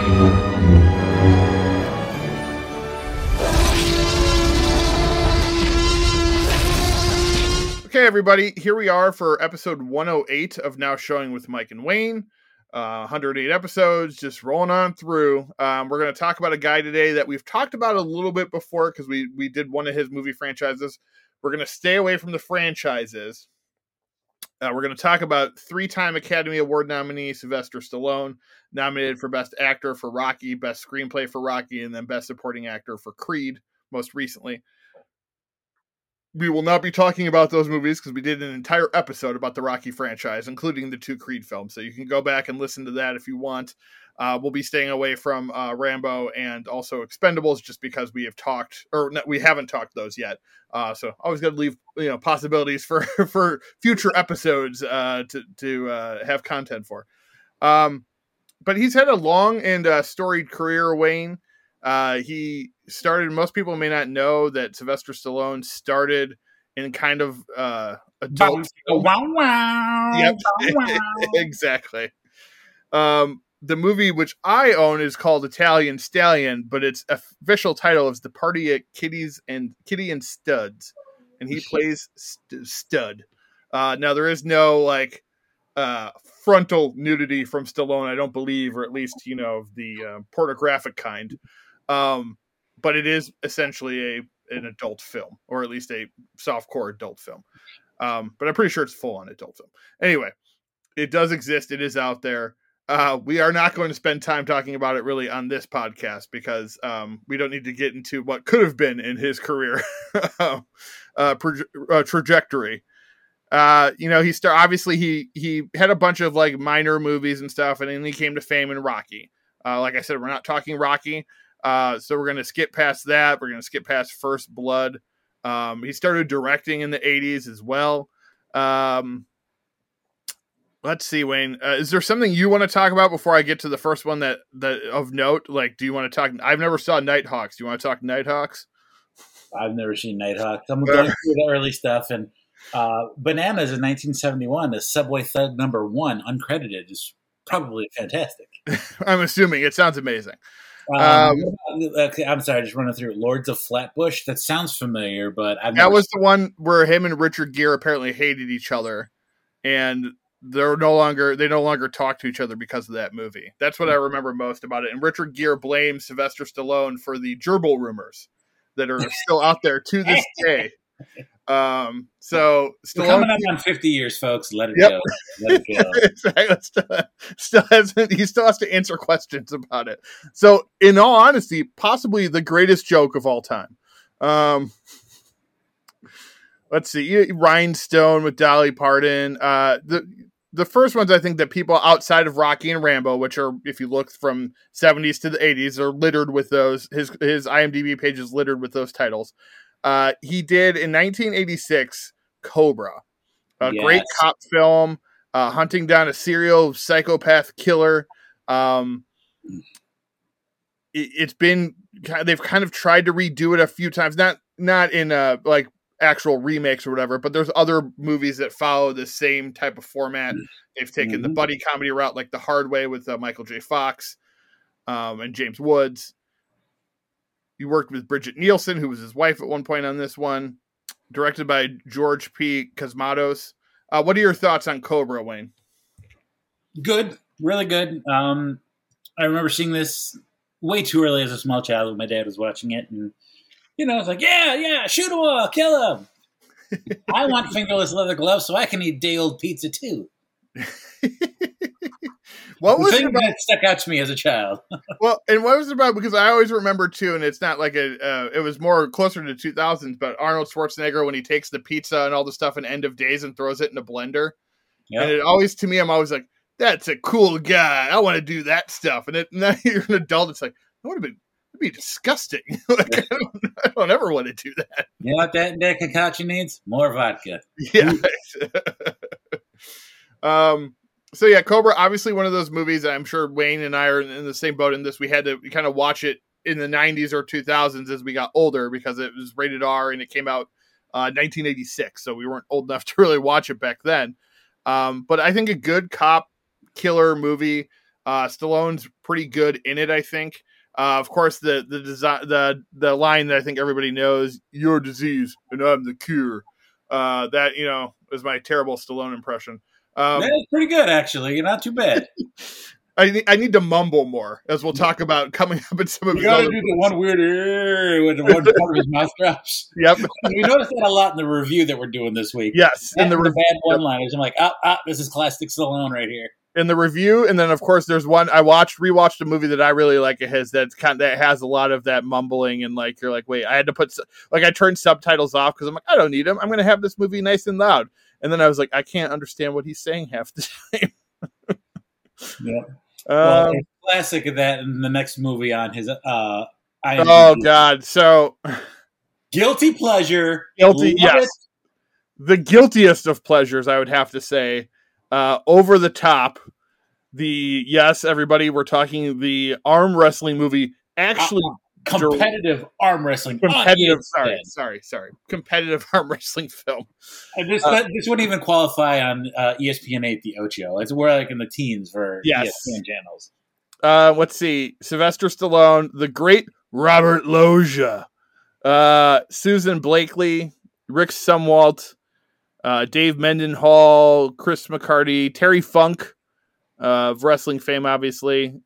Okay, everybody, here we are for episode 108 of Now Showing with Mike and Wayne. 108 episodes, just rolling on through. We're going to talk about a guy today that we've talked about a little bit before because we did one of his movie franchises. We're going to stay away from the franchises. We're going to talk about 3-time Academy Award nominee Sylvester Stallone, nominated for Best Actor for Rocky, Best Screenplay for Rocky, and then Best Supporting Actor for Creed, most recently. We will not be talking about those movies because we did an entire episode about the Rocky franchise, including the 2 Creed films. So you can go back and listen to that if you want. We'll be staying away from Rambo and also Expendables just because we have talked, or no, we haven't talked those yet. So always got to leave possibilities for future episodes to have content for. But he's had a long and storied career, Wayne. He started, most people may not know that Sylvester Stallone started in kind of adult. Wow. Yep, exactly. The movie which I own is called Italian Stallion, but its official title is The Party at Kitty and Studs, and he plays Stud. Now there is no frontal nudity from Stallone, I don't believe, or at least the pornographic kind. But it is essentially an adult film, or at least a softcore adult film. But I'm pretty sure it's full on adult film. Anyway, it does exist. It is out there. We are not going to spend time talking about it really on this podcast because we don't need to get into what could have been in his career trajectory. He had a bunch of minor movies and stuff, and then he came to fame in Rocky. Like I said, we're not talking Rocky. So we're going to skip past that. We're going to skip past First Blood. He started directing in the 80s as well. Let's see, Wayne. Is there something you want to talk about before I get to the first one that of note? Do you want to talk? I've never saw Nighthawks. Do you want to talk Nighthawks? I've never seen Nighthawks. I'm going through the early stuff. And Bananas in 1971 as Subway Thug #1, uncredited, is probably fantastic. I'm assuming. It sounds amazing. Okay, I'm sorry, just running through Lords of Flatbush. That sounds familiar, but that was the one where him and Richard Gere apparently hated each other, and they no longer talk to each other because of that movie. That's what I remember most about it. And Richard Gere blames Sylvester Stallone for the gerbil rumors that are still out there to this day. So Stallone, coming up on 50 years, folks. Let it go. Let it go. Exactly. He still has to answer questions about it. So, in all honesty, possibly the greatest joke of all time. Let's see. Rhinestone with Dolly Parton. The first ones I think that people outside of Rocky and Rambo, which are, if you look from 70s to the 80s, are littered with those. His IMDb page is littered with those titles. He did in 1986 Cobra, a great cop film, hunting down a serial psychopath killer. They've kind of tried to redo it a few times, not in actual remakes or whatever, but there's other movies that follow the same type of format. They've taken the buddy comedy route, like The Hard Way with Michael J. Fox and James Woods. He worked with Bridget Nielsen, who was his wife at one point on this one. Directed by George P. Cosmatos. What are your thoughts on Cobra, Wayne? Good. Really good. I remember seeing this way too early as a small child when my dad was watching it. And, it's like, yeah, shoot him all, kill him. I want fingerless leather gloves so I can eat day-old pizza, too. What was it about that stuck out to me as a child? Well, and what was it about? Because I always remember too, and it's not like it was more closer to 2000s, but Arnold Schwarzenegger when he takes the pizza and all the stuff in End of Days and throws it in a blender. Yep. And it always, to me, I'm always like, that's a cool guy. I want to do that stuff. And now you're an adult. It's like, that'd be disgusting. I don't ever want to do that. You know what that concoction needs? More vodka. Yeah. So yeah, Cobra, obviously one of those movies. I'm sure Wayne and I are in the same boat in this. We had to kind of watch it in the 90s or 2000s as we got older because it was rated R and it came out 1986. So we weren't old enough to really watch it back then. But I think a good cop killer movie. Stallone's pretty good in it, I think. Of course, the line that I think everybody knows, "Your disease and I'm the cure." That is my terrible Stallone impression. That's pretty good, actually. You're not too bad. I need to mumble more, as we'll talk about coming up in some of You his gotta other do the movies. one weird with the one part of his mouth drops. Yep. We noticed that a lot in the review that we're doing this week. Yes. In the bad one-liners. I'm like, this is classic Stallone right here. In the review, and then of course there's one I rewatched a movie that I really like of his that has a lot of that mumbling, and like you're like, wait, I had to I turned subtitles off because I'm like, I don't need them. I'm gonna have this movie nice and loud. And then I was like, I can't understand what he's saying half the time. Yeah. Well, it's classic of that in the next movie on his IMDb. Oh God. So guilty pleasure. Guilty, yes. The guiltiest of pleasures, I would have to say. Over the Top. Everybody, we're talking the arm wrestling movie. Actually, competitive arm wrestling. Competitive competitive arm wrestling film. And this wouldn't even qualify on ESPN 8, the Ocho. It's more like in the teens for ESPN channels. Let's see. Sylvester Stallone, the great Robert Loggia, Susan Blakely, Rick Sumwalt, Dave Mendenhall, Chris McCarty, Terry Funk of wrestling fame, obviously.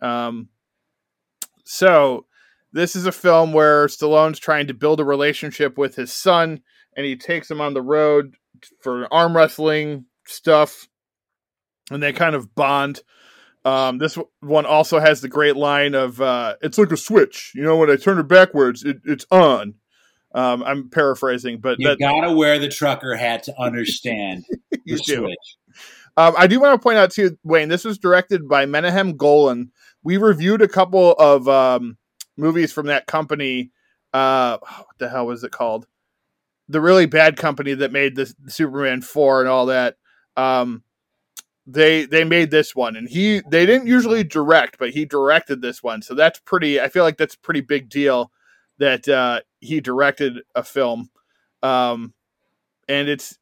So this is a film where Stallone's trying to build a relationship with his son, and he takes him on the road for arm wrestling stuff, and they kind of bond. This one also has the great line of, it's like a switch. When I turn it backwards, it's on. I'm paraphrasing, but you gotta wear the trucker hat to understand you the do. switch. I do want to point out too, Wayne, this was directed by Menahem Golan. We reviewed a couple of movies from that company. What the hell was it called? The really bad company that made the Superman 4 and all that. They made this one, and they didn't usually direct, but he directed this one. So that's I feel like that's a pretty big deal that he directed a film. And it's,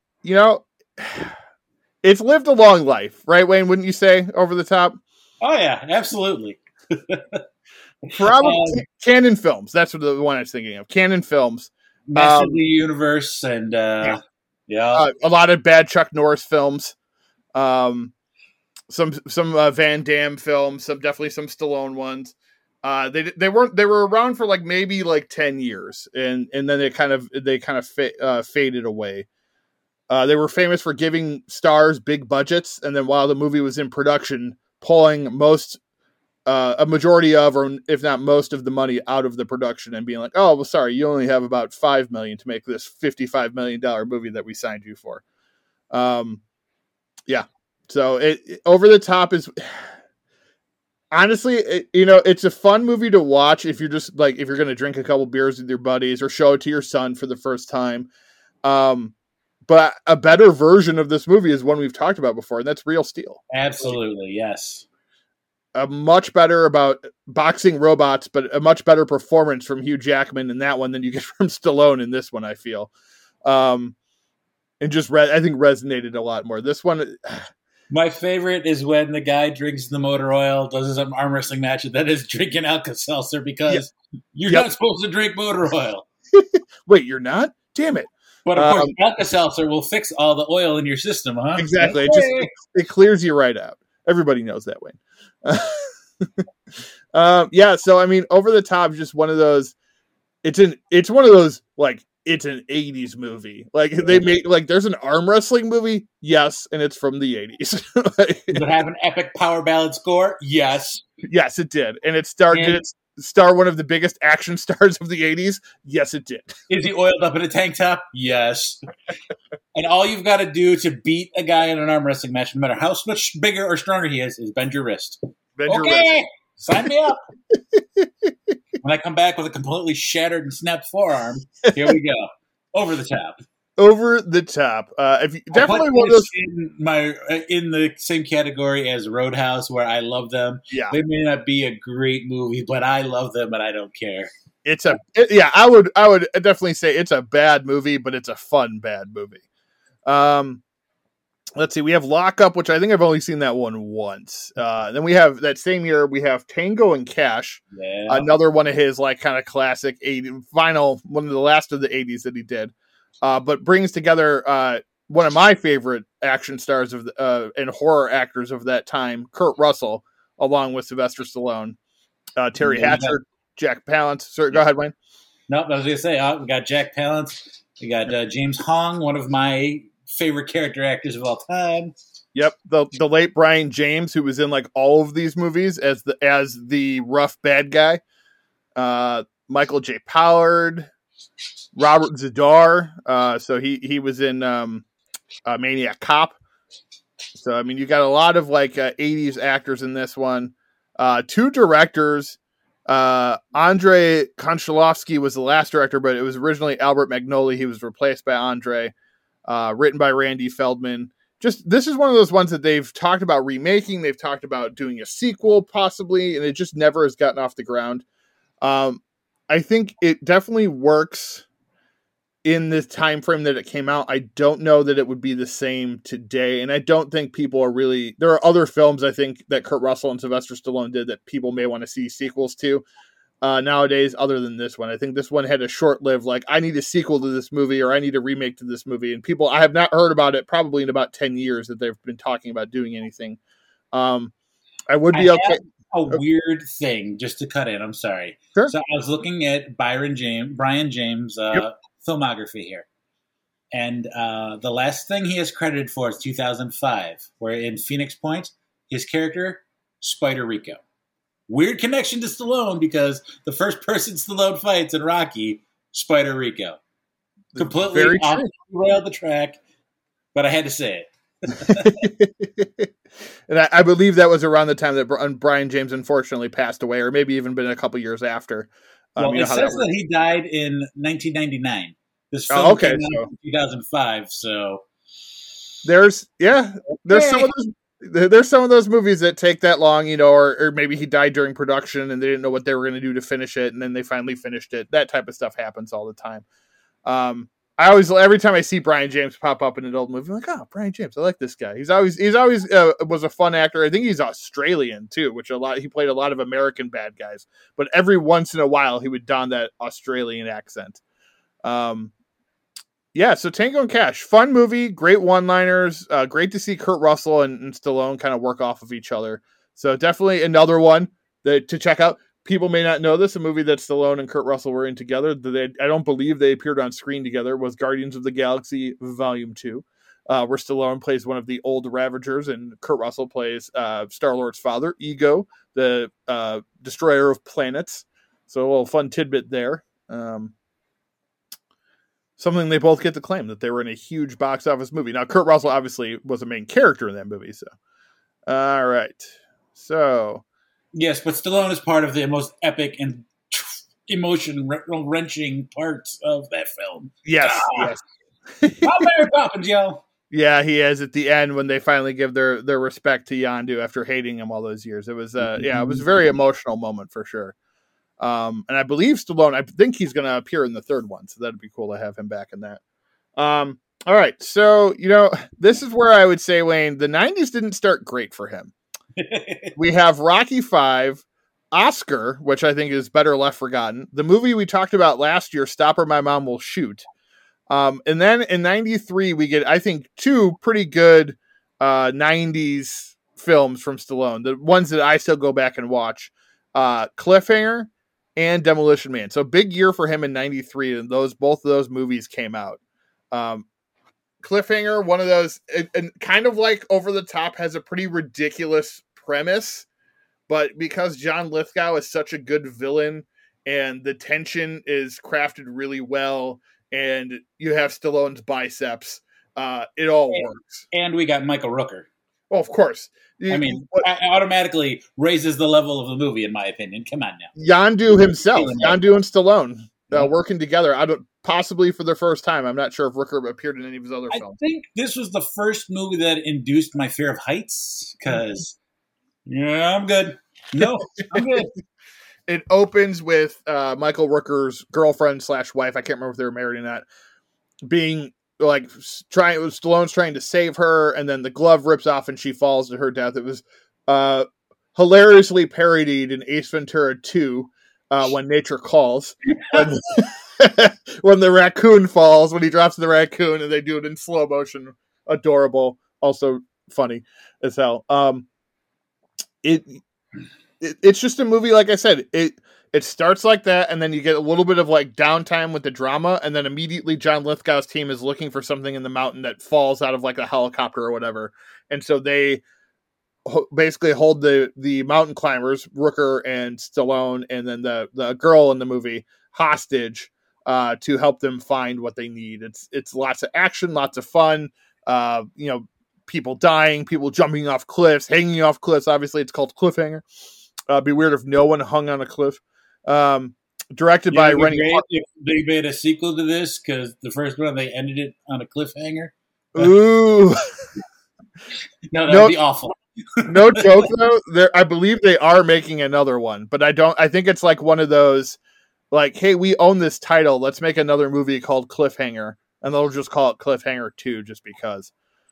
it's lived a long life, right, Wayne? Wouldn't you say? Over the Top? Oh yeah, absolutely. Probably Canon Films. That's what the one I was thinking of. Canon Films. Master of the Universe, and a lot of bad Chuck Norris films. Some Van Damme films. Definitely some Stallone ones. They were around for maybe 10 years, and then they kind of faded away. They were famous for giving stars big budgets, and then while the movie was in production, pulling a majority of, or if not most of the money out of the production and being like, oh, well, sorry, you only have about $5 million to make this $55 million movie that we signed you for. So Over the Top is honestly, it's a fun movie to watch if you're just if you're going to drink a couple beers with your buddies or show it to your son for the first time. But a better version of this movie is one we've talked about before, and that's Real Steel. Absolutely, yes. A much better about boxing robots, but a much better performance from Hugh Jackman in that one than you get from Stallone in this one, I feel. And just I think resonated a lot more. This one... My favorite is when the guy drinks the motor oil, does his arm wrestling match, and then is drinking Alka-Seltzer because you're not supposed to drink motor oil. Wait, you're not? Damn it. But of course, Alka-Seltzer will fix all the oil in your system, huh? Exactly. It clears you right out. Everybody knows that, Wayne. So I mean, Over the Top is just one of those. It's one of those it's an 80s movie. They make there's an arm wrestling movie, yes, and it's from the 80s. Does it have an epic power ballad score? Yes. Yes, it did. And it did it star one of the biggest action stars of the 80s? Yes, it did. Is he oiled up in a tank top? Yes. And all you've got to do to beat a guy in an arm wrestling match, no matter how much bigger or stronger he is bend your wrist. Bend your wrist. Sign me up. When I come back with a completely shattered and snapped forearm, here we go. Over the Top. Over the Top. If you, definitely one of those in the same category as Roadhouse, where I love them. Yeah, they may not be a great movie, but I love them and I don't care. I would definitely say it's a bad movie, but it's a fun bad movie. let's see, we have Lockup, which I think I've only seen that one once. Then we have that same year, we have Tango and Cash, another one of his like kind of classic 80s, one of the last of the 80s that he did, but brings together one of my favorite action stars of and horror actors of that time, Kurt Russell, along with Sylvester Stallone, Terry Hatcher, Jack Palance. Sorry, go ahead, Wayne. No, I was going to say, we got Jack Palance, we got James Hong, one of my favorite character actors of all time. Yep, the late Brian James, who was in like all of these movies as the rough bad guy. Michael J. Pollard, Robert Z'Dar. So he was in Maniac Cop. So I mean, you got a lot of like 80s actors in this one. Two directors. Andrei Konchalovsky was the last director, but it was originally Albert Magnoli. He was replaced by Andrei. Written by Randy Feldman. This is one of those ones that they've talked about remaking. They've talked about doing a sequel possibly, and it just never has gotten off the ground. I think it definitely works in this time frame that it came out. I don't know that it would be the same today, and I don't think people are really. There are other films I think that Kurt Russell and Sylvester Stallone did that people may want to see sequels to nowadays, other than this one. I think this one had a short-lived, like, I need a sequel to this movie or I need a remake to this movie, and people, I have not heard about it probably in about 10 years that they've been talking about doing anything. I would be okay. A weird thing, just to cut in, I'm sorry. Sure. So I was looking at Brian James' filmography here, and the last thing he has credited for is 2005, where in Phoenix Point, his character, Spider Rico. Weird connection to Stallone because the first person Stallone fights in Rocky, Spider Rico. Completely off the track, but I had to say it. And I believe that was around the time that Brian James unfortunately passed away, or maybe even been a couple years after. Well, it says that he died in 1999. This film came out in 2005, so there's some of those. There's some of those movies that take that long, or maybe he died during production and they didn't know what they were going to do to finish it, and then they finally finished it. That type of stuff happens all the time. Every time I see Brian James pop up in an old movie, I'm like, oh, Brian James, I like this guy. He's always was a fun actor. I think he's Australian too, he played a lot of American bad guys, but every once in a while he would don that Australian accent. Yeah, so Tango and Cash, fun movie, great one-liners, great to see Kurt Russell and Stallone kind of work off of each other. So definitely another one to check out. People may not know this, a movie that Stallone and Kurt Russell were in together. I don't believe they appeared on screen together, was Guardians of the Galaxy Volume 2, where Stallone plays one of the old Ravagers and Kurt Russell plays Star-Lord's father, Ego, the destroyer of planets. So a little fun tidbit there. Something they both get to claim, that they were in a huge box office movie. Now, Kurt Russell obviously was a main character in that movie. So, all right. So, yes, but Stallone is part of the most epic and emotion-wrenching parts of that film. Yes. Mary Poppins, yo. Yeah, he is at the end when they finally give their respect to Yondu after hating him all those years. It was it was a very emotional moment for sure. And I believe Stallone, I think he's going to appear in the third one, so that'd be cool to have him back in that. All right, so, this is where I would say, Wayne, the 90s didn't start great for him. We have Rocky V, Oscar, which I think is better left forgotten, the movie we talked about last year, Stop or My Mom Will Shoot. And then in 93, we get, I think, two pretty good 90s films from Stallone, the ones that I still go back and watch, Cliffhanger and Demolition Man. So big year for him in 93, and both of those movies came out. Cliffhanger, one of those, and kind of like Over the Top, has a pretty ridiculous premise, but because John Lithgow is such a good villain and the tension is crafted really well, and you have Stallone's biceps, it all works. And we got Michael Rooker. Well, of course. It automatically raises the level of the movie, in my opinion. Come on now. Yondu himself, Yondu and Stallone working together. Possibly for the first time. I'm not sure if Rooker appeared in any of his other films. I think this was the first movie that induced my fear of heights, because, I'm good. No, I'm good. It opens with Michael Rooker's girlfriend / wife, I can't remember if they were married or not, being Stallone's trying to save her, and then the glove rips off and she falls to her death. It was hilariously parodied in Ace Ventura 2, When Nature Calls, when, when the raccoon falls, when he drops the raccoon, and they do it in slow motion. Adorable, also funny as hell. It's just a movie, like I said, it starts like that, and then you get a little bit of like downtime with the drama, and then immediately John Lithgow's team is looking for something in the mountain that falls out of like a helicopter or whatever, and so they basically hold the mountain climbers, Rooker and Stallone, and then the girl in the movie hostage to help them find what they need. It's lots of action, lots of fun. People dying, people jumping off cliffs, hanging off cliffs. Obviously, it's called Cliffhanger. It'd be weird if no one hung on a cliff. Directed by Rennie. If they made a sequel to this, because the first one they ended it on a cliffhanger. Ooh, no, that would be awful. No joke though. I believe they are making another one, but I think it's like one of those, like, hey, we own this title. Let's make another movie called Cliffhanger, and they'll just call it Cliffhanger 2 just because.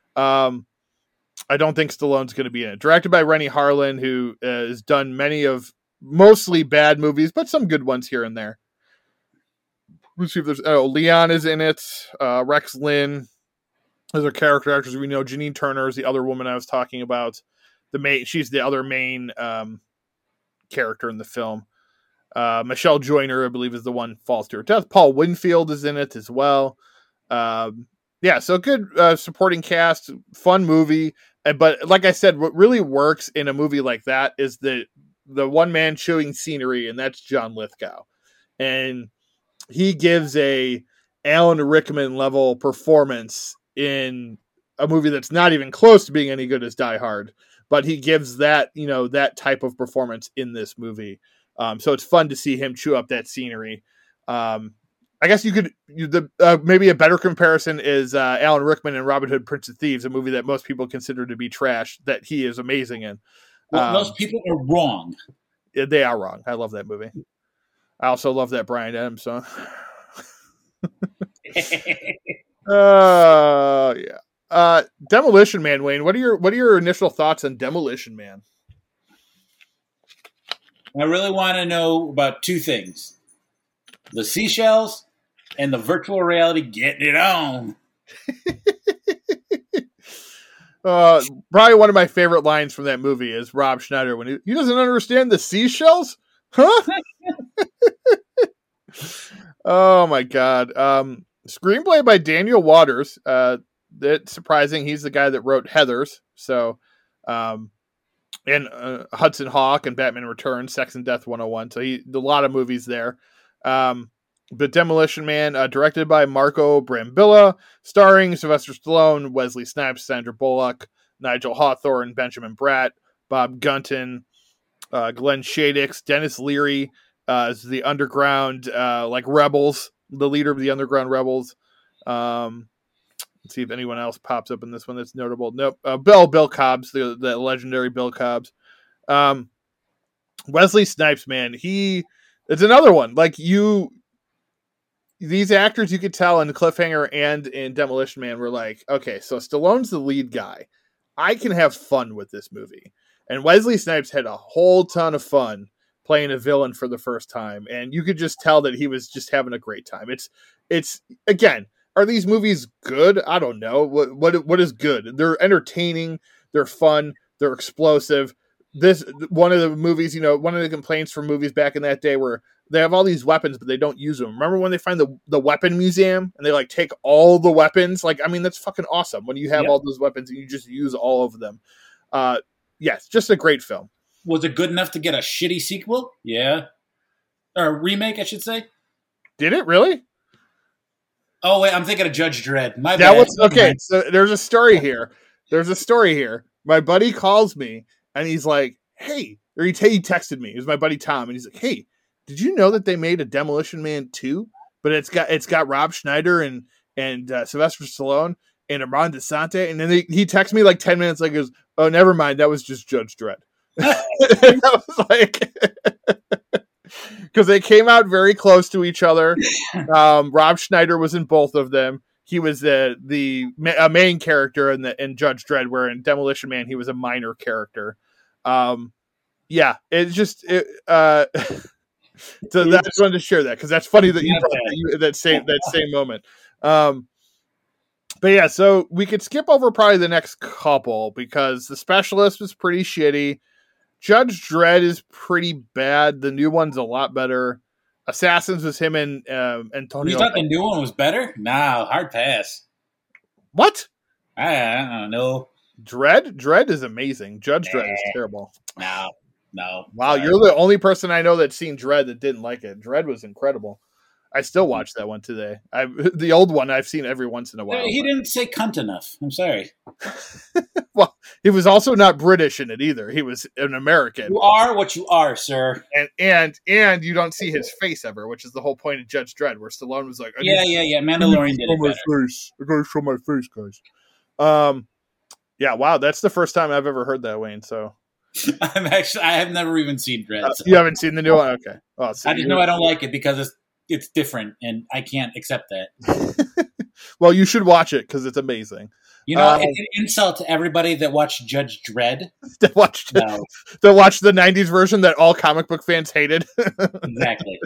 I don't think Stallone's going to be in it. Directed by Rennie Harlin, who has done many of mostly bad movies, but some good ones here and there. Let's see if there's Leon is in it. Rex Lynn. Those are character actors we know. Janine Turner is the other woman I was talking about. She's the other main character in the film. Michelle Joyner, I believe, is the one falls to her death. Paul Winfield is in it as well. So good supporting cast, fun movie. But like I said, what really works in a movie like that is the one man chewing scenery, and that's John Lithgow. And he gives a Alan Rickman level performance in a movie that's not even close to being any good as Die Hard, but he gives that, that type of performance in this movie. So it's fun to see him chew up that scenery. I guess maybe a better comparison is Alan Rickman in Robin Hood, Prince of Thieves, a movie that most people consider to be trash, that he is amazing in. Well, most people are wrong. They are wrong. I love that movie. I also love that Bryan Adams song. Demolition Man, Wayne. What are your initial thoughts on Demolition Man? I really want to know about two things: the seashells and the virtual reality getting it on. Probably one of my favorite lines from that movie is Rob Schneider when he doesn't understand the seashells, huh? Oh my god. Screenplay by Daniel Waters. That's surprising. He's the guy that wrote Heathers. So, and Hudson Hawk and Batman Returns, Sex and Death 101. So a lot of movies there. But Demolition Man, directed by Marco Brambilla, starring Sylvester Stallone, Wesley Snipes, Sandra Bullock, Nigel Hawthorne, Benjamin Bratt, Bob Gunton, Glenn Shadix, Dennis Leary as the underground rebels, the leader of the underground rebels. Let's see if anyone else pops up in this one that's notable. Nope. Bill Cobbs, the legendary Bill Cobbs. Wesley Snipes, man, it's another one. These actors, you could tell in Cliffhanger and in Demolition Man were like, okay, so Stallone's the lead guy. I can have fun with this movie. And Wesley Snipes had a whole ton of fun playing a villain for the first time. And you could just tell that he was just having a great time. It's again, are these movies good? I don't know. What is good? They're entertaining. They're fun. They're explosive. One of the movies, one of the complaints from movies back in that day were they have all these weapons, but they don't use them. Remember when they find the weapon museum and they take all the weapons? That's fucking awesome when you have all those weapons and you just use all of them. Yes, just a great film. Was it good enough to get a shitty sequel? Yeah. Or a remake, I should say. Did it really? Oh, wait, I'm thinking of Judge Dredd. My bad. Okay, so there's a story here. My buddy calls me, and he's like, hey, or he texted me. It was my buddy Tom, and he's like, hey, did you know that they made a Demolition Man 2? But it's got Rob Schneider and Sylvester Stallone and Armand Desante. And then he texted me 10 minutes later, goes, oh, never mind, that was just Judge Dredd. I was like... Because they came out very close to each other. Rob Schneider was in both of them. he was the main character in Judge Dredd, where in Demolition Man he was a minor character. Yeah, it's just so I just wanted to share that because that's funny that you brought that same moment. But yeah, so we could skip over probably the next couple because The Specialist was pretty shitty. Judge Dredd is pretty bad. The new one's a lot better. Assassins was him and Antonio. You thought the new one was better? No, hard pass. What? I don't know. Dredd is amazing. Judge Dredd is terrible. No. Wow, you're the only person I know that's seen Dredd that didn't like it. Dredd was incredible. I still watch that one today. The old one I've seen every once in a while. He didn't say cunt enough. I'm sorry. Well, he was also not British in it either. He was an American. You are what you are, sir. And you don't see his face ever, which is the whole point of Judge Dredd, where Stallone was like, Yeah. Mandalorian did it better. I gotta show my face, guys. Yeah, wow, that's the first time I've ever heard that, Wayne. So I have never even seen Dredd. So. You haven't seen the new one? Okay. Oh, so I just know I don't like it because it's different, and I can't accept that. Well, you should watch it because it's amazing. You know, it's an insult to everybody that watched Judge Dredd. That watched the 90s version that all comic book fans hated. Exactly.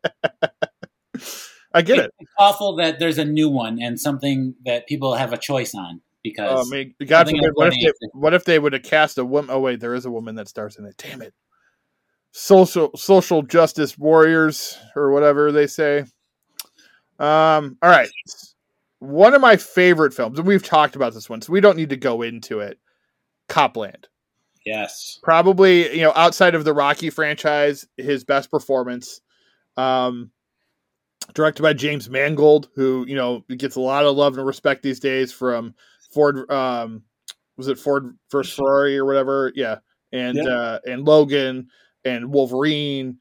I get it. It's awful that there's a new one and something that people have a choice on. Because God forbid, what if they would have cast a woman? Oh wait, there is a woman that stars in it. Damn it! Social justice warriors or whatever they say. All right, one of my favorite films, and we've talked about this one, so we don't need to go into it. Copland. Yes, probably outside of the Rocky franchise, his best performance. Directed by James Mangold, who gets a lot of love and respect these days from Ford, was it Ford versus Ferrari or whatever? Yeah. And Logan and Wolverine,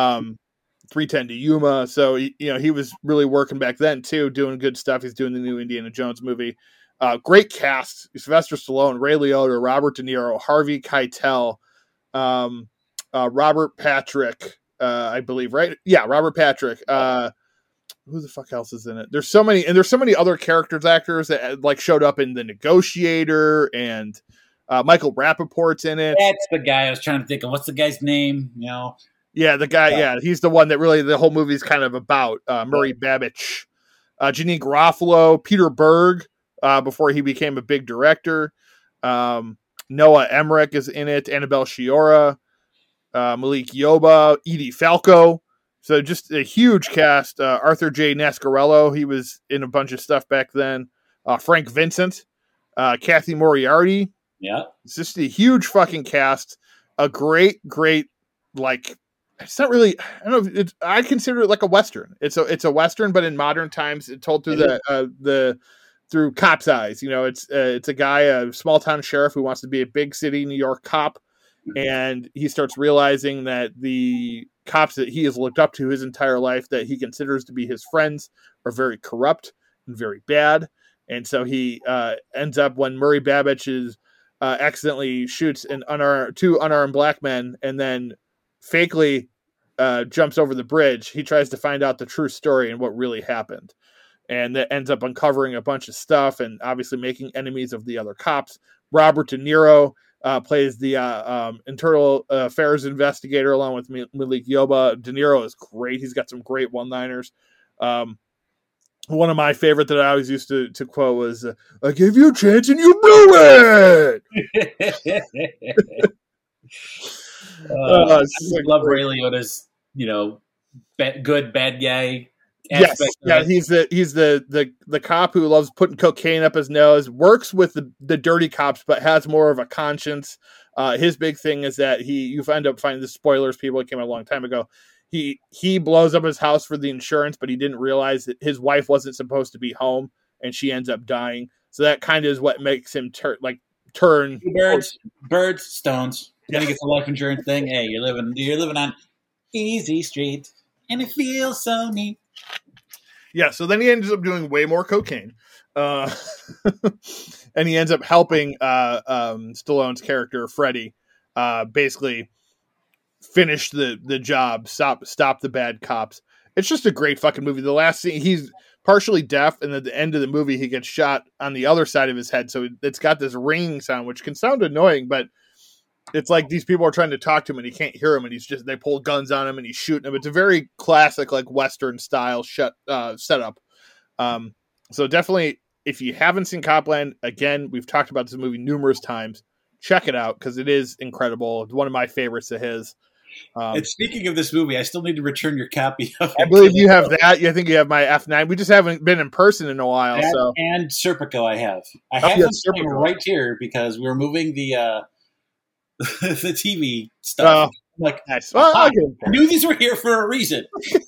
310 to Yuma. So, he was really working back then too, doing good stuff. He's doing the new Indiana Jones movie. Great cast. Sylvester Stallone, Ray Liotta, Robert De Niro, Harvey Keitel, Robert Patrick, I believe, right? Yeah. Robert Patrick, who the fuck else is in it? There's so many other actors that showed up in The Negotiator, and Michael Rappaport's in it. That's the guy I was trying to think of. What's the guy's name? Yeah, the guy. Yeah, he's the one that really the whole movie's kind of about. Murray Babbage, Janine Garofalo, Peter Berg, before he became a big director. Noah Emmerich is in it. Annabelle Sciorra, Malik Yoba, Edie Falco. So just a huge cast. Arthur J. Nascarello, he was in a bunch of stuff back then. Frank Vincent, Kathy Moriarty. Yeah. It's just a huge fucking cast. A great, it's not really, I don't know, I consider it like a Western. It's a Western, but in modern times, it's told through through cop's eyes. It's a guy, a small town sheriff who wants to be a big city New York cop. And he starts realizing that the cops that he has looked up to his entire life, that he considers to be his friends, are very corrupt and very bad. And so he ends up, when Murray Babbage accidentally shoots two unarmed black men and then fakely jumps over the bridge, he tries to find out the true story and what really happened. And that ends up uncovering a bunch of stuff and obviously making enemies of the other cops. Robert De Niro plays the internal affairs investigator along with Malik Yoba. De Niro is great. He's got some great one-liners. One of my favorite that I always used to quote was, "I gave you a chance and you blew it." I love Ray Liotta's, good bad guy. Yes, yeah, he's the cop who loves putting cocaine up his nose, works with the dirty cops, but has more of a conscience. His big thing is that you end up finding the spoilers. People, it came out a long time ago. He blows up his house for the insurance, but he didn't realize that his wife wasn't supposed to be home, and she ends up dying. So that kind of is what makes him turn. Birds, stones. You're gonna get the life insurance thing. Hey, you're living on easy street, and it feels so neat. Yeah, so then he ends up doing way more cocaine. And he ends up helping Stallone's character, Freddy, basically finish the job, stop the bad cops. It's just a great fucking movie. The last scene, partially deaf, and at the end of the movie, he gets shot on the other side of his head. So it's got this ringing sound, which can sound annoying, but it's like these people are trying to talk to him and he can't hear him, and they pull guns on him and he's shooting him. It's a very classic, like Western style setup. So definitely, if you haven't seen Copland, again, we've talked about this movie numerous times. Check it out because it is incredible. It's one of my favorites of his. And speaking of this movie, I still need to return your copy of it. I believe you have that. I think you have my F9. We just haven't been in person in a while. And Serpico I have. I have them right here because we were moving the the TV stuff. Nice. Well, I knew these were here for a reason.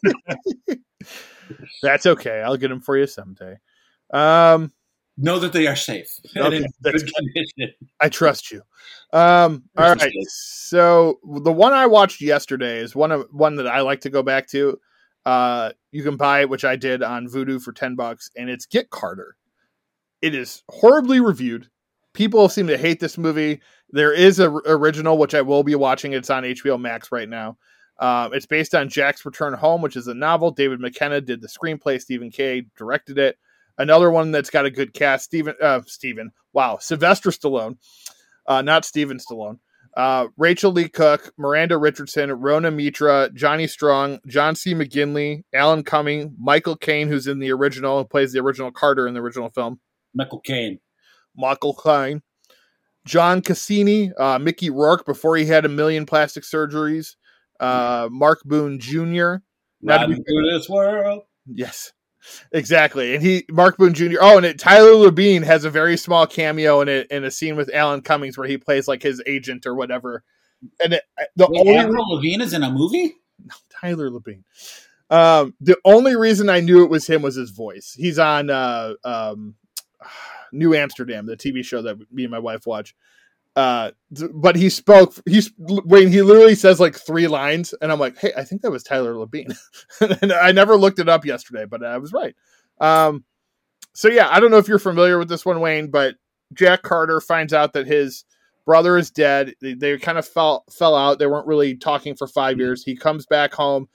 That's okay. I'll get them for you someday. Know that they are safe. Okay, I trust you. All right. So the one I watched yesterday is one that I like to go back to. You can buy it, which I did on Vudu for $10, and it's Get Carter. It is horribly reviewed. People seem to hate this movie. There is an original, which I will be watching. It's on HBO Max right now. It's based on Jack's Return Home, which is a novel. David McKenna did the screenplay. Stephen Kay directed it. Another one that's got a good cast. Sylvester Stallone. Not Steven Stallone. Rachel Lee Cook, Miranda Richardson, Rona Mitra, Johnny Strong, John C. McGinley, Alan Cumming, Michael Caine, who's in the original, who plays the original Carter in the original film. Michael Caine. John Cassini, Mickey Rourke before he had a million plastic surgeries. Mark Boone Jr. Riding through this world. Yes, exactly. And Mark Boone Jr. Oh, and Tyler Labine has a very small cameo in it in a scene with Alan Cummings where he plays like his agent or whatever. And Avril Lavigne is in a movie? No, Tyler Labine. The only reason I knew it was him was his voice. He's on New Amsterdam, the TV show that me and my wife watch. But he literally says like 3 lines, and I'm like, hey, I think that was Tyler Labine. And I never looked it up yesterday, but I was right. So yeah, I don't know if you're familiar with this one, Wayne, but Jack Carter finds out that his brother is dead. They kind of fell out. They weren't really talking for 5 years. He comes back home.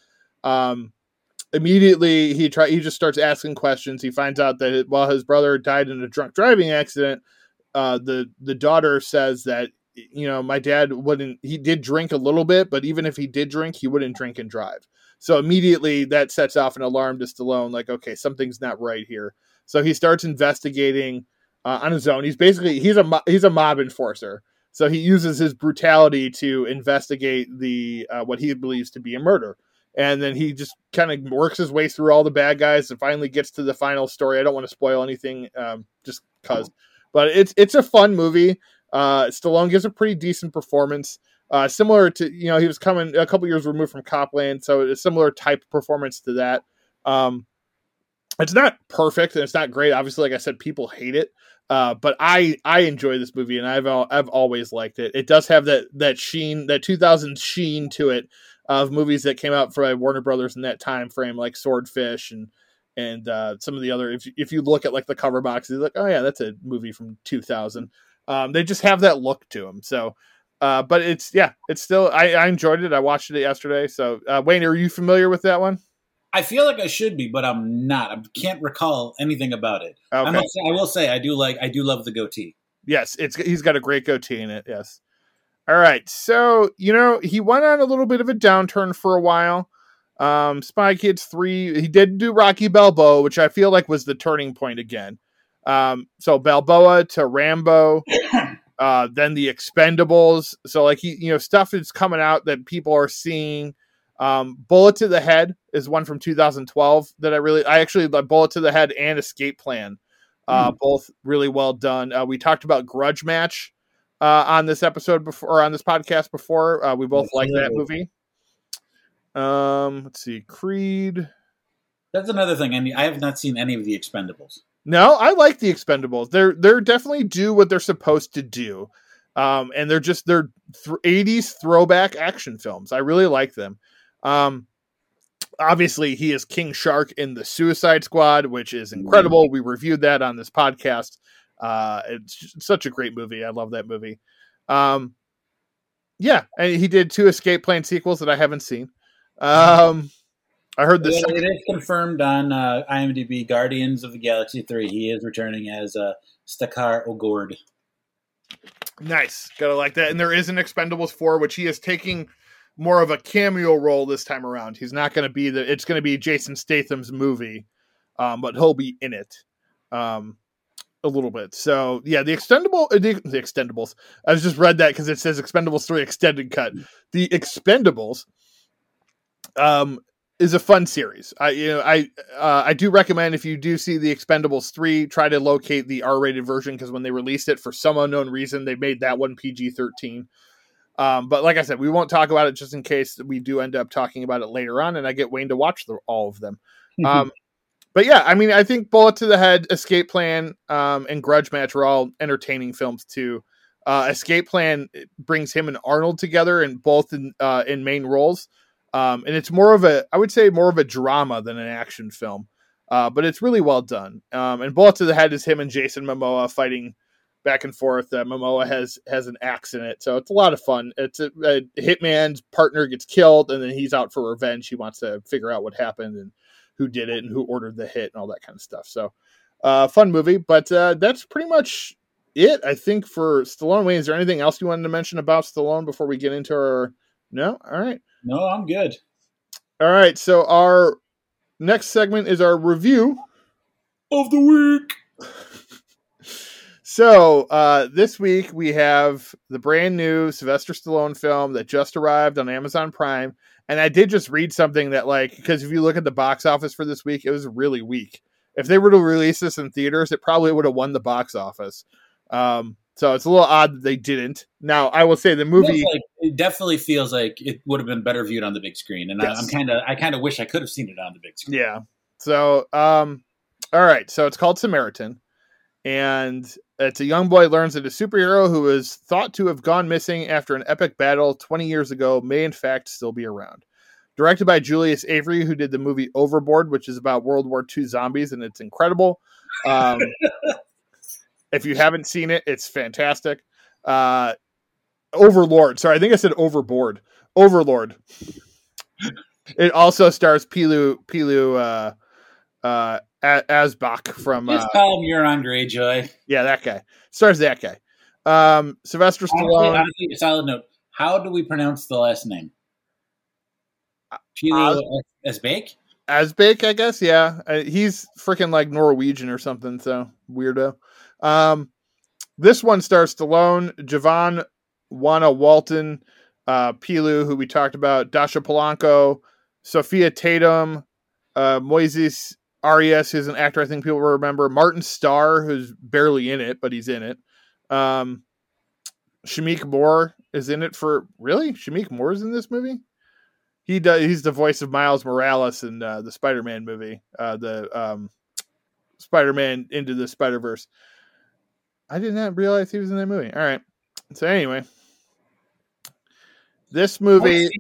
Immediately he just starts asking questions. He finds out that while his brother died in a drunk driving accident, the daughter says that, my dad he did drink a little bit, but even if he did drink, he wouldn't drink and drive. So immediately that sets off an alarm to Stallone, like, okay, something's not right here. So he starts investigating on his own. He's a mob enforcer. So he uses his brutality to investigate what he believes to be a murder. And then he just kind of works his way through all the bad guys and finally gets to the final story. I don't want to spoil anything, just because. But it's a fun movie. Stallone gives a pretty decent performance. Similar to, he was coming a couple years removed from Copland, so it's a similar type of performance to that. It's not perfect and it's not great. Obviously, like I said, people hate it. But I enjoy this movie and I've always liked it. It does have that sheen, that 2000 sheen to it, of movies that came out for Warner Brothers in that time frame, like Swordfish and some of the other. If you look at like the cover box, you're like, oh yeah, that's a movie from 2000. They just have that look to them. So, but it's still I enjoyed it. I watched it yesterday. So, Wayne, are you familiar with that one? I feel like I should be, but I'm not. I can't recall anything about it. Okay. I will say I do love the goatee. Yes, he's got a great goatee in it. Yes. All right. So, he went on a little bit of a downturn for a while. Spy Kids 3, he did do Rocky Balboa, which I feel like was the turning point again. So Balboa to Rambo, then the Expendables. So like stuff is coming out that people are seeing. Bullet to the Head is one from 2012 that I actually like. Bullet to the Head and Escape Plan. Both really well done. We talked about Grudge Match on this episode before, or on this podcast before. We both like that movie. Let's see, Creed. That's another thing. I mean, I have not seen any of the Expendables. No, I like the Expendables. They're definitely do what they're supposed to do. And they're 80s throwback action films. I really like them. Obviously he is King Shark in the Suicide Squad, which is incredible. We reviewed that on this podcast. It's such a great movie. I love that movie. Yeah. And he did 2 Escape Plan sequels that I haven't seen. I heard this. It is confirmed on IMDb. Guardians of the Galaxy 3. He is returning as Stakar Ogord. Nice. Gotta like that. And there is an Expendables 4, which he is taking more of a cameo role this time around. He's not going to be it's going to be Jason Statham's movie, but he'll be in it a little bit. So yeah, the Expendables. I just read that because it says Expendables 3 extended cut. The Expendables is a fun series. I do recommend, if you do see the Expendables 3, try to locate the R-rated version, because when they released it, for some unknown reason, they made that one PG-13. But like I said, we won't talk about it just in case we do end up talking about it later on, and I get Wayne to watch all of them. But yeah, I mean, I think Bullet to the Head, Escape Plan, and Grudge Match are all entertaining films too. Escape Plan brings him and Arnold together, and both in main roles. And it's more of a drama than an action film. But it's really well done. And Bullet to the Head is him and Jason Momoa fighting back and forth. Momoa has an axe in it, so it's a lot of fun. It's a hitman's partner gets killed, and then he's out for revenge. He wants to figure out what happened and who did it and who ordered the hit and all that kind of stuff. So fun movie, but that's pretty much it, I think, for Stallone. Wayne, is there anything else you wanted to mention about Stallone before we get into our... No? All right. No, I'm good. All right, so our next segment is our review of the week. So this week we have the brand new Sylvester Stallone film that just arrived on Amazon Prime. And I did just read something that, like, because if you look at the box office for this week, it was really weak. If they were to release this in theaters, it probably would have won the box office. So it's a little odd that they didn't. Now, I will say the movie... It definitely feels like it would have been better viewed on the big screen. And yes. I kind of wish I could have seen it on the big screen. Yeah. So, all right. So it's called Samaritan. And it's a young boy learns that a superhero who is thought to have gone missing after an epic battle 20 years ago may in fact still be around. Directed by Julius Avery, who did the movie Overboard, which is about World War II zombies, and it's incredible. If you haven't seen it, it's fantastic. Overlord. Sorry, I think I said Overboard. Overlord. It also stars Pilu Asbach from... Just call him Euron Greyjoy. Yeah, that guy. Stars that guy. Sylvester Stallone. Honestly, a solid note. How do we pronounce the last name? Pilu Asbach? Asbach, I guess, yeah. He's freaking like Norwegian or something, so weirdo. This one stars Stallone, Javon Wana Walton, Pilu, who we talked about, Dasha Polanco, Sophia Tatum, Moises Arias, who's an actor I think people will remember, Martin Starr, who's barely in it, but he's in it. Shamik Moore is in it for... Really? Shamik Moore is in this movie? He's the voice of Miles Morales in the Spider-Man movie, the Spider-Man Into the Spider-Verse. I did not realize he was in that movie. All right. So anyway, this movie...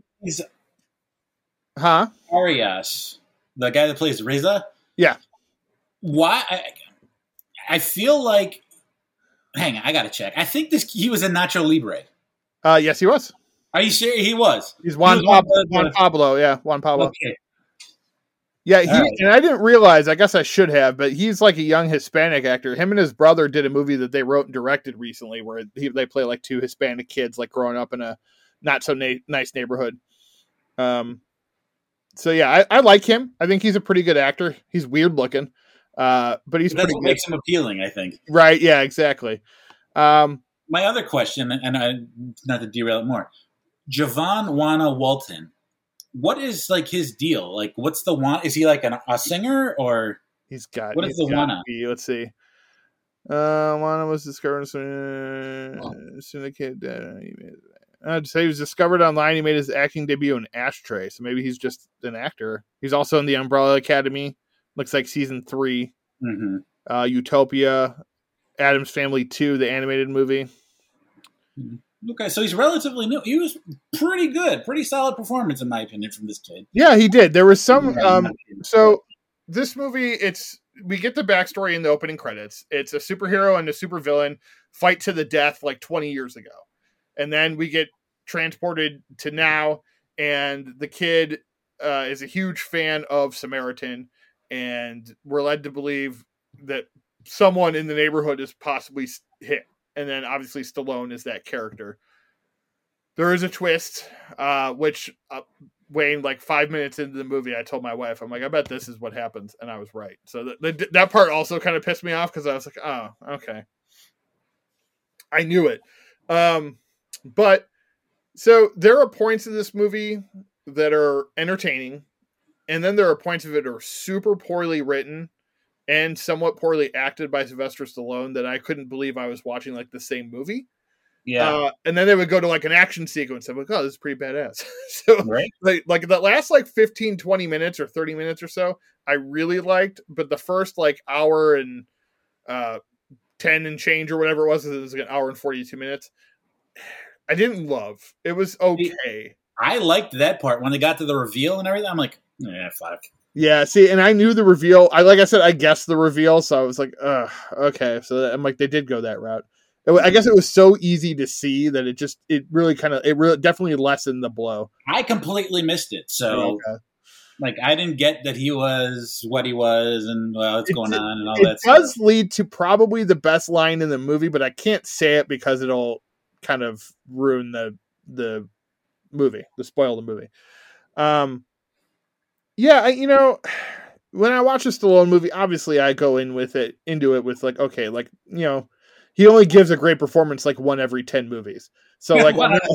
Arias, the guy that plays Reza? Yeah. Why? I feel like... Hang on, I gotta check. I think he was in Nacho Libre. Yes, he was. Are you sure he was? He's Juan Pablo. Yeah, Juan Pablo. Okay. Yeah, and I didn't realize, I guess I should have, but he's like a young Hispanic actor. Him and his brother did a movie that they wrote and directed recently where they play like two Hispanic kids like growing up in a not so nice neighborhood. So yeah, I like him. I think he's a pretty good actor. He's weird looking, but he's that's pretty what good. Makes him appealing, I think. Right, yeah, exactly. My other question, and not to derail it more, Javon Wana Walton, what is like his deal? Like, what's the Wana? Is he like a singer or? What is the Wana? Let's see. Wana was discovered syndicate. I'd say he was discovered online. He made his acting debut in Ashtray, so maybe he's just an actor. He's also in the Umbrella Academy. Looks like season 3. Mm-hmm. Utopia, Addams Family 2, the animated movie. Okay, so he's relatively new. He was pretty good, pretty solid performance in my opinion from this kid. Yeah, he did. There was some. So this movie, we get the backstory in the opening credits. It's a superhero and a supervillain fight to the death like 20 years ago, and then we get transported to now, and the kid is a huge fan of Samaritan, and we're led to believe that someone in the neighborhood is possibly hit. And then obviously Stallone is that character. There is a twist, which Wayne, like 5 minutes into the movie, I told my wife, I'm like, I bet this is what happens. And I was right. So that part also kind of pissed me off because I was like, oh, okay. I knew it. But so there are points in this movie that are entertaining. And then there are points of it that are super poorly written and somewhat poorly acted by Sylvester Stallone that I couldn't believe I was watching like the same movie. Yeah. And then they would go to like an action sequence. I'm like, oh, this is pretty badass. So right. like the last like 15, 20 minutes or 30 minutes or so, I really liked, but the first like hour and 10 and change or whatever it was like an hour and 42 minutes. I didn't love. It was okay. I liked that part when they got to the reveal and everything. I'm like, yeah, fuck. Yeah, see, and I knew the reveal. Like I said, I guessed the reveal, so I was like, ugh, okay. So I'm like, they did go that route. I guess it was so easy to see that it really definitely lessened the blow. I completely missed it. So, like, I didn't get that he was what he was and what's going on and all that stuff. It does lead to probably the best line in the movie, but I can't say it because it'll kind of ruin the movie, spoil the movie. Yeah, when I watch a Stallone movie, obviously I go into it with like, okay, like, he only gives a great performance like one every 10 movies. So like,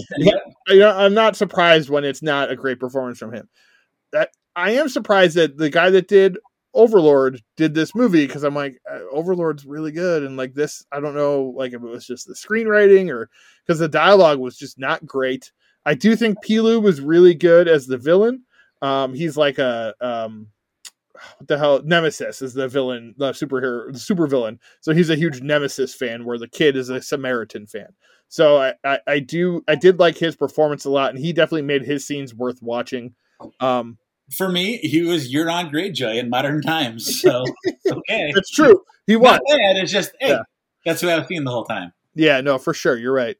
I'm not surprised when it's not a great performance from him. I am surprised that the guy that did Overlord did this movie because I'm like, Overlord's really good. And like this, I don't know, like if it was just the screenwriting or because the dialogue was just not great. I do think Pilu was really good as the villain. He's like a what the hell? Nemesis is the villain, the super villain. So he's a huge Nemesis fan, where the kid is a Samaritan fan. So I did like his performance a lot, and he definitely made his scenes worth watching. For me, he was Euron Greyjoy in modern times. So okay, that's true. He was. Not bad. It's just that's who I was seeing the whole time. Yeah, no, for sure, you're right.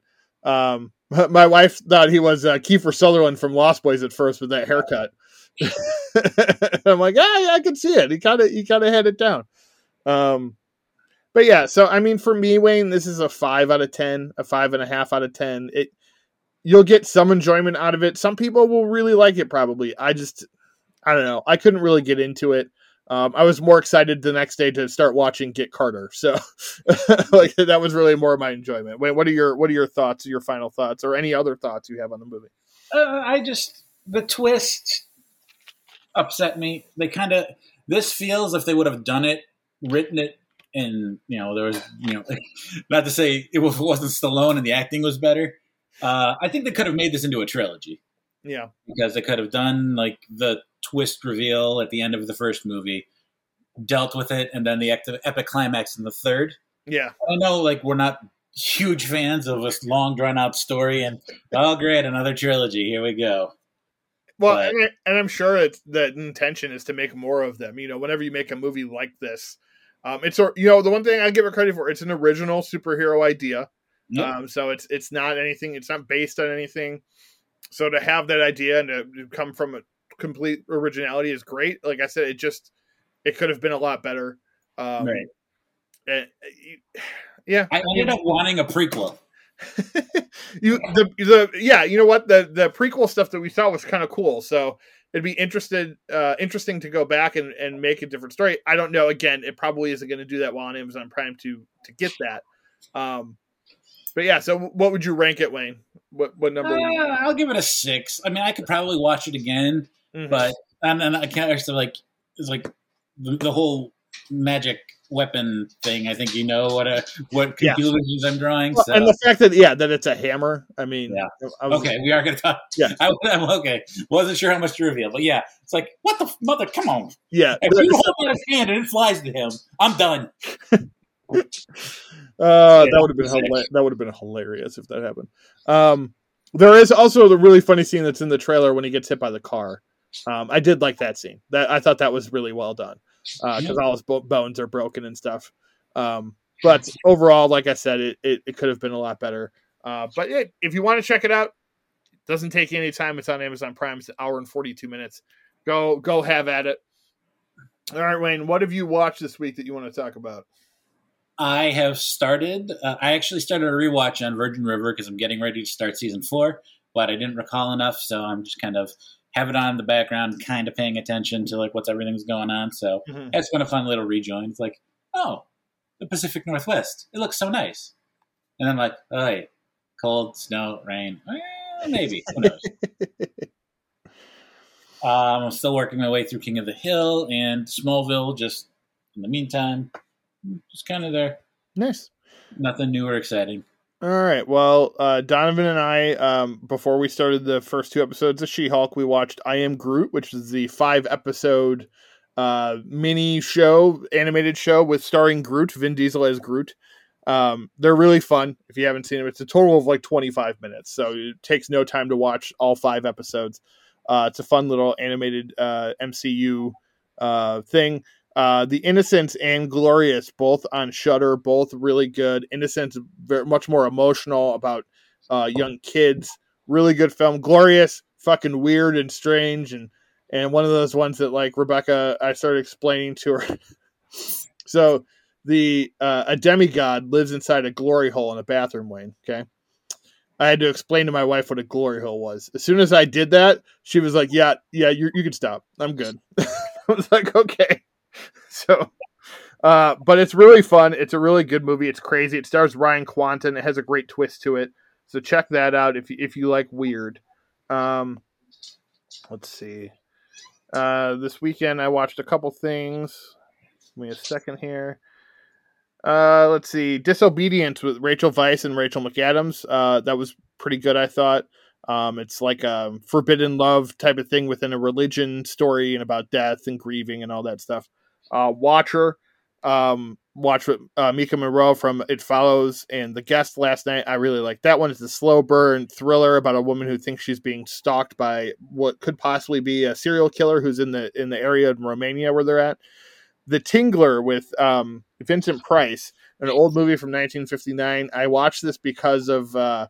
My wife thought he was Kiefer Sutherland from Lost Boys at first with that haircut. I'm like, yeah, I can see it. He kind of had it down. But yeah, so I mean, for me, Wayne, this is a 5 out of 10, a 5.5 out of 10. You'll get some enjoyment out of it. Some people will really like it, probably. I don't know. I couldn't really get into it. I was more excited the next day to start watching Get Carter. So like that was really more of my enjoyment. Wait, what are your thoughts, your final thoughts, or any other thoughts you have on the movie? The twist upset me. This feels if they would have written it, and there was not to say it wasn't Stallone and the acting was better. I think they could have made this into a trilogy. Yeah, because they could have done like the twist reveal at the end of the first movie, dealt with it, and then the epic climax in the third. Yeah, I know, like we're not huge fans of this long drawn out story, and oh great, another trilogy, here we go. Well, and I'm sure the intention is to make more of them. Whenever you make a movie like this, it's the one thing I give it credit for. It's an original superhero idea. Yep. So it's not anything. It's not based on anything. So to have that idea and to come from a complete originality is great. Like I said, it could have been a lot better. Right. Yeah. I ended up wanting a prequel. You know what? The prequel stuff that we saw was kind of cool. So it'd be interesting to go back and make a different story. I don't know. Again, it probably isn't going to do that well on Amazon Prime to get that. But yeah, so what would you rank it, Wayne? What number? I'll give it a 6. I mean, I could probably watch it again, but and I can't actually like it's like the whole magic weapon thing. I think what conclusions I'm drawing. Well, so. And the fact that that it's a hammer. I mean, okay, we are going to talk. Yeah, I'm okay. Wasn't sure how much to reveal, but yeah, it's like what the mother? Come on. Yeah, if you hold out his hand and it flies to him, I'm done. That would have been hilarious if that happened. There is also the really funny scene that's in the trailer when he gets hit by the car. I did like that scene. I thought that was really well done because all his bones are broken and stuff. But overall, like I said, it could have been a lot better. But if you want to check it out, it doesn't take any time. It's on Amazon Prime. It's an hour and 42 minutes. Go have at it. All right, Wayne, what have you watched this week that you want to talk about? I have started. I actually started a rewatch on Virgin River because I'm getting ready to start season 4, but I didn't recall enough, so I'm just kind of have it on in the background, kind of paying attention to like what's everything's going on. So it's been a fun little rejoin. It's like, oh, the Pacific Northwest. It looks so nice. And I'm like, oh, yeah, cold, snow, rain. Maybe. Who knows? I'm still working my way through King of the Hill and Smallville. Just in the meantime, just kind of there. Nice. Nothing new or exciting. All right. Well, Donovan and I, before we started the first 2 episodes of She-Hulk, we watched I Am Groot, which is the 5-episode mini show, animated show with starring Groot, Vin Diesel as Groot. They're really fun. If you haven't seen them, it's a total of like 25 minutes, so it takes no time to watch all 5 episodes. It's a fun little animated MCU thing. The Innocents and Glorious, both on Shudder, both really good. Innocents, very much more emotional about young kids. Really good film. Glorious, fucking weird and strange, and one of those ones that like Rebecca, I started explaining to her. So a demigod lives inside a glory hole in a bathroom, Wayne. Okay. I had to explain to my wife what a glory hole was. As soon as I did that, she was like, yeah, you can stop. I'm good. I was like, okay. So, but it's really fun. It's a really good movie. It's crazy. It stars Ryan Quanten. It has a great twist to it. So check that out if you like weird. Let's see. This weekend I watched a couple things. Give me a second here. Let's see. Disobedience with Rachel Weisz and Rachel McAdams. That was pretty good, I thought. It's like a forbidden love type of thing within a religion story and about death and grieving and all that stuff. Watcher. Watch with Mika Monroe from It Follows and The Guest last night. I really like that one. It's a slow burn thriller about a woman who thinks she's being stalked by what could possibly be a serial killer who's in the area of Romania where they're at. The Tingler with Vincent Price, an old movie from 1959. I watched this because of a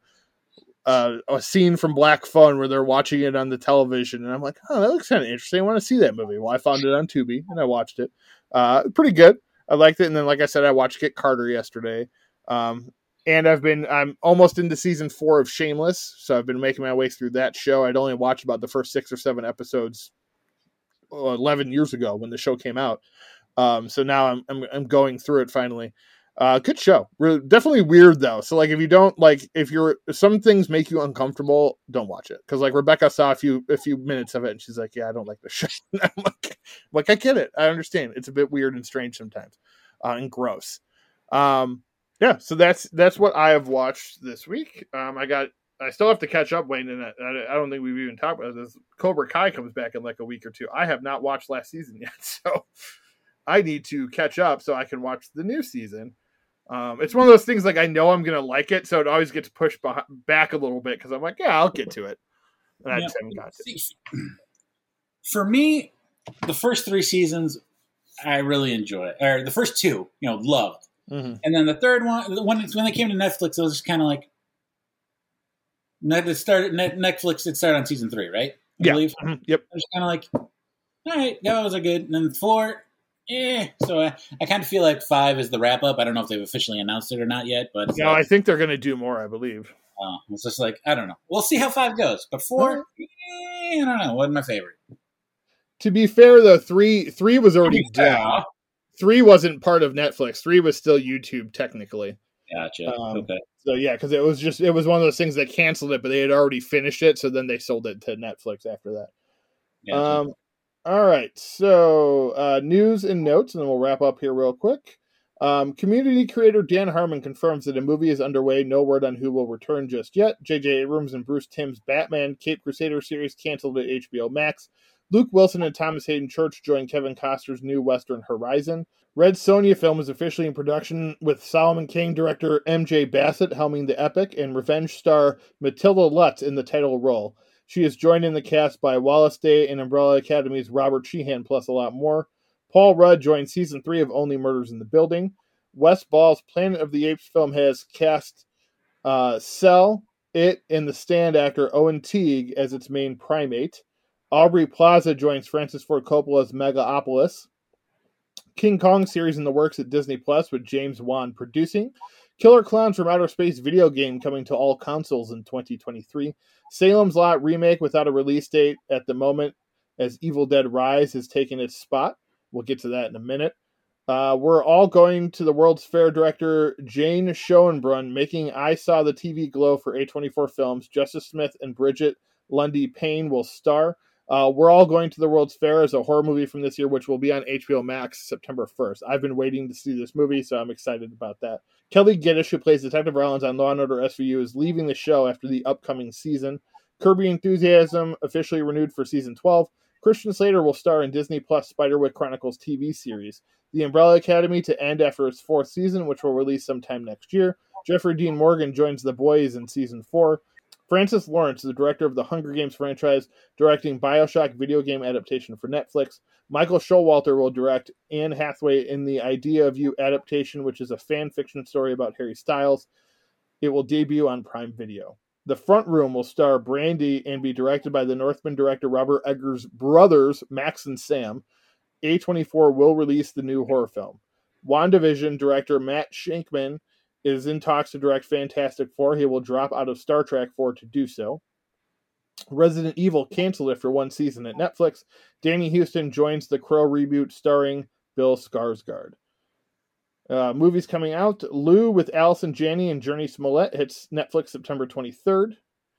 scene from Black Phone where they're watching it on the television, and I'm like, oh, that looks kind of interesting. I want to see that movie. Well, I found it on Tubi, and I watched it. Pretty good. I liked it, and then, like I said, I watched Get Carter yesterday. And I'm almost into season 4 of Shameless, so I've been making my way through that show. I'd only watched about the first 6 or 7 episodes 11 years ago when the show came out. So now I'm going through it finally. Good show. Definitely weird though. So like if some things make you uncomfortable, don't watch it. Cause like Rebecca saw a few minutes of it and she's like, yeah, I don't like this show. I'm like, I get it. I understand. It's a bit weird and strange sometimes, and gross. Yeah. So that's what I have watched this week. I still have to catch up, Wayne, and I don't think we've even talked about this. Cobra Kai comes back in like a week or 2. I have not watched last season yet, so I need to catch up so I can watch the new season. It's one of those things like I know I'm going to like it, so it always gets pushed back a little bit because I'm like, yeah, I'll get to it. And I just haven't got to it. For me, the first 3 seasons, I really enjoyed. Or the first 2, loved. Mm-hmm. And then the third one, when they came to Netflix, it was just kind of like, Netflix, it started on season 3, right? I believe. Mm-hmm. Yep. I was kind of like, all right, that was a good. And then 4, So I kind of feel like 5 is the wrap up. I don't know if they've officially announced it or not yet, but I think they're going to do more. I believe. It's just like I don't know. We'll see how 5 goes, but 4, I don't know. Wasn't my favorite. To be fair, though, 3 was already done. 3 wasn't part of Netflix. 3 was still YouTube technically. Gotcha. Okay. So yeah, because it was one of those things that canceled it, but they had already finished it, so then they sold it to Netflix after that. Gotcha. All right, so news and notes, and then we'll wrap up here real quick. Community creator Dan Harmon confirms that a movie is underway. No word on who will return just yet. J.J. Abrams and Bruce Timm's Batman Cape Crusader series canceled at HBO Max. Luke Wilson and Thomas Hayden Church join Kevin Costner's new Western Horizon. Red Sonja film is officially in production with Solomon King director M.J. Bassett helming the epic and revenge star Matilda Lutz in the title role. She is joined in the cast by Wallace Day and Umbrella Academy's Robert Sheehan, plus a lot more. Paul Rudd joined season 3 of Only Murders in the Building. Wes Ball's Planet of the Apes film has cast Cell, It, and The Stand actor Owen Teague as its main primate. Aubrey Plaza joins Francis Ford Coppola's Megalopolis. King Kong series in the works at Disney Plus with James Wan producing. Killer Clowns from Outer Space video game coming to all consoles in 2023. Salem's Lot remake without a release date at the moment, as Evil Dead Rise has taken its spot. We'll get to that in a minute. We're all going to the World's Fair director Jane Schoenbrunn, making I Saw the TV glow for A24 Films. Justice Smith and Bridget Lundy Payne will star. We're all going to the World's Fair is a horror movie from this year, which will be on HBO Max September 1st. I've been waiting to see this movie, so I'm excited about that. Kelly Giddish, who plays Detective Rollins on Law & Order SVU, is leaving the show after the upcoming season. Kirby Enthusiasm officially renewed for season 12. Christian Slater will star in Disney Plus Spiderwick Chronicles TV series. The Umbrella Academy to end after its 4th season, which will release sometime next year. Jeffrey Dean Morgan joins The Boys in season 4. Francis Lawrence, the director of the Hunger Games franchise, directing BioShock video game adaptation for Netflix. Michael Showalter will direct Anne Hathaway in the Idea of You adaptation, which is a fan fiction story about Harry Styles. It will debut on Prime Video. The Front Room will star Brandy and be directed by the Northman director Robert Eggers' brothers, Max and Sam. A24 will release the new horror film. WandaVision director Matt Shankman is in talks to direct Fantastic Four. He will drop out of Star Trek 4 to do so. Resident Evil canceled after 1 season at Netflix. Danny Houston joins the Crow reboot starring Bill Skarsgård. Movies coming out. Lou with Allison Janney and Journey Smollett hits Netflix September 23rd.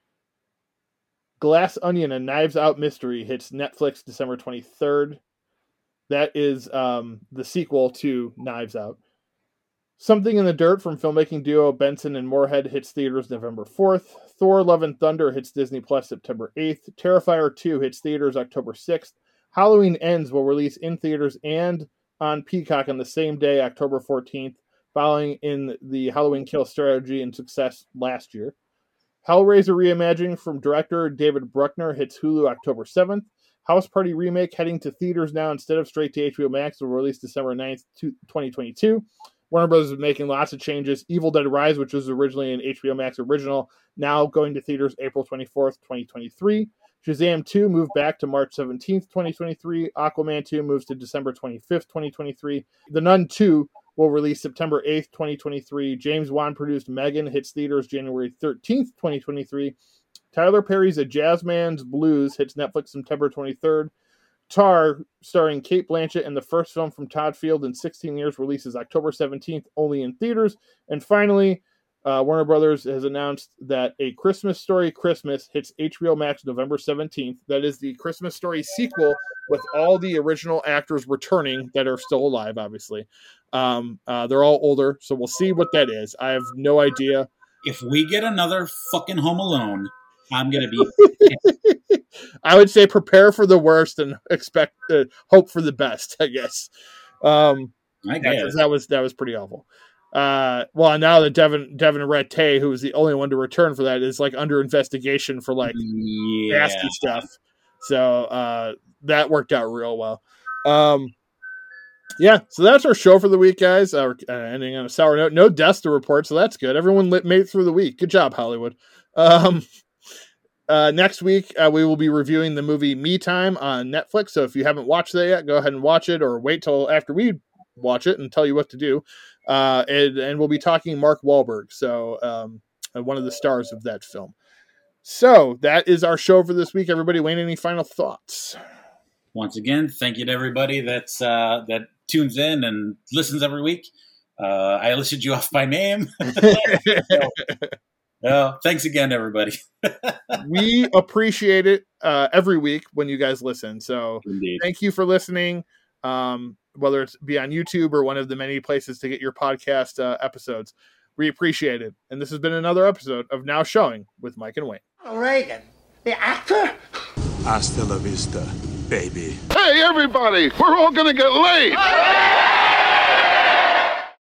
Glass Onion, a Knives Out mystery, hits Netflix December 23rd. That is the sequel to Knives Out. Something in the Dirt from filmmaking duo Benson and Moorhead hits theaters November 4th. Thor Love and Thunder hits Disney Plus September 8th. Terrifier 2 hits theaters October 6th. Halloween Ends will release in theaters and on Peacock on the same day, October 14th, following in the Halloween Kill strategy and success last year. Hellraiser Reimagining from director David Bruckner hits Hulu October 7th. House Party Remake heading to theaters now instead of straight to HBO Max will release December 9th, 2022. Warner Bros. Is making lots of changes. Evil Dead Rise, which was originally an HBO Max original, now going to theaters April 24th, 2023. Shazam 2 moved back to March 17th, 2023. Aquaman 2 moves to December 25th, 2023. The Nun 2 will release September 8th, 2023. James Wan produced Megan hits theaters January 13th, 2023. Tyler Perry's A Jazzman's Blues hits Netflix September 23rd. Tar, starring Cate Blanchett, and the first film from Todd Field in 16 years, releases October 17th, only in theaters. And finally, Warner Brothers has announced that A Christmas Story Christmas hits HBO Max November 17th. That is the Christmas Story sequel with all the original actors returning that are still alive, obviously. They're all older, so we'll see what that is. I have no idea. If we get another fucking Home Alone, I'm going to be... I would say prepare for the worst and expect hope for the best, I guess. I guess. That was pretty awful. Well, now that Devin Rattay, who was the only one to return for that, is like under investigation for like nasty stuff. So that worked out real well. Yeah, so that's our show for the week, guys. Ending on a sour note. No deaths to report, so that's good. Everyone made it through the week. Good job, Hollywood. Next week, we will be reviewing the movie Me Time on Netflix. So if you haven't watched that yet, go ahead and watch it, or wait till after we watch it and tell you what to do. And we'll be talking Mark Wahlberg, so one of the stars of that film. So that is our show for this week. Everybody, Wayne, any final thoughts? Once again, thank you to everybody that's that tunes in and listens every week. I listed you off by name. Thanks again, everybody. We appreciate it every week when you guys listen. So Indeed. Thank you for listening, whether it's be on YouTube or one of the many places to get your podcast episodes. We appreciate it. And this has been another episode of Now Showing with Mike and Wayne. Reagan, the actor? Hasta la vista, baby. Hey, everybody, we're all going to get laid.